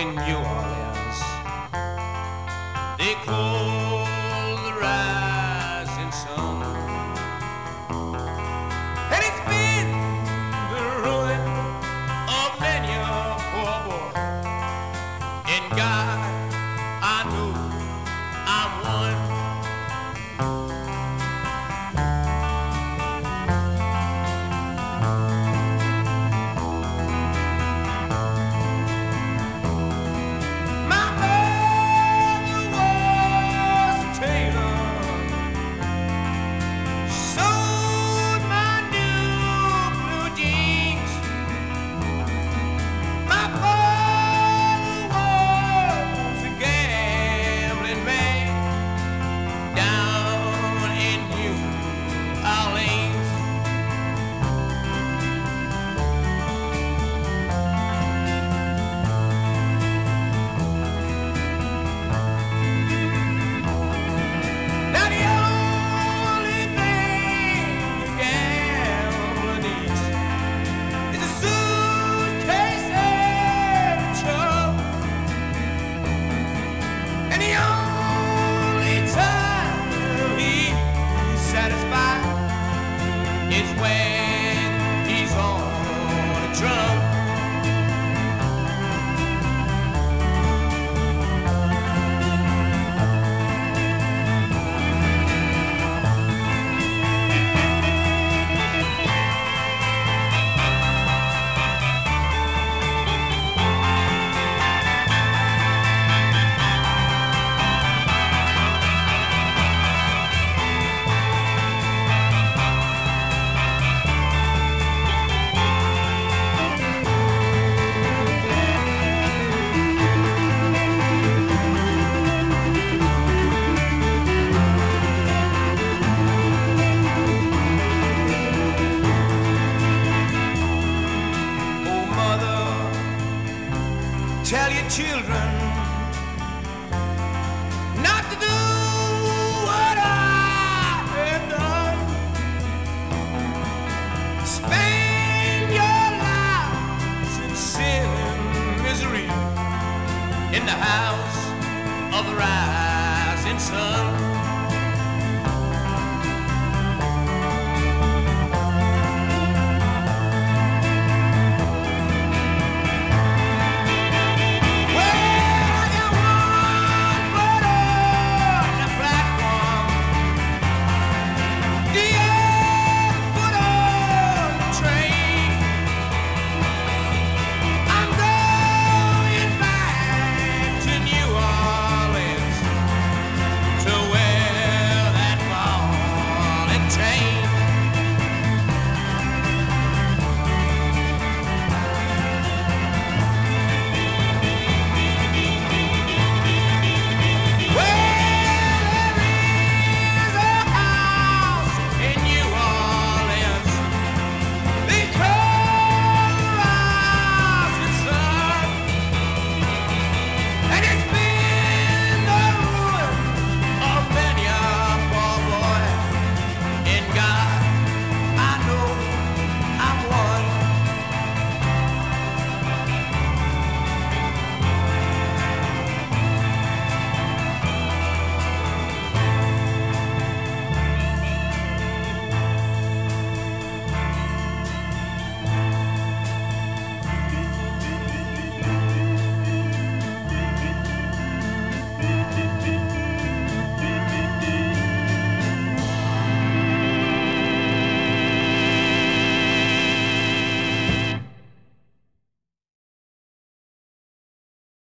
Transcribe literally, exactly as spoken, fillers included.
in New Orleans. They call the rising sun, and it's been the ruin of many a poor boy. In God, I know I'm one. Is when he's on a drum. Tell your children not to do what I have done. Spend your lives in sin and misery in the house of the rising sun.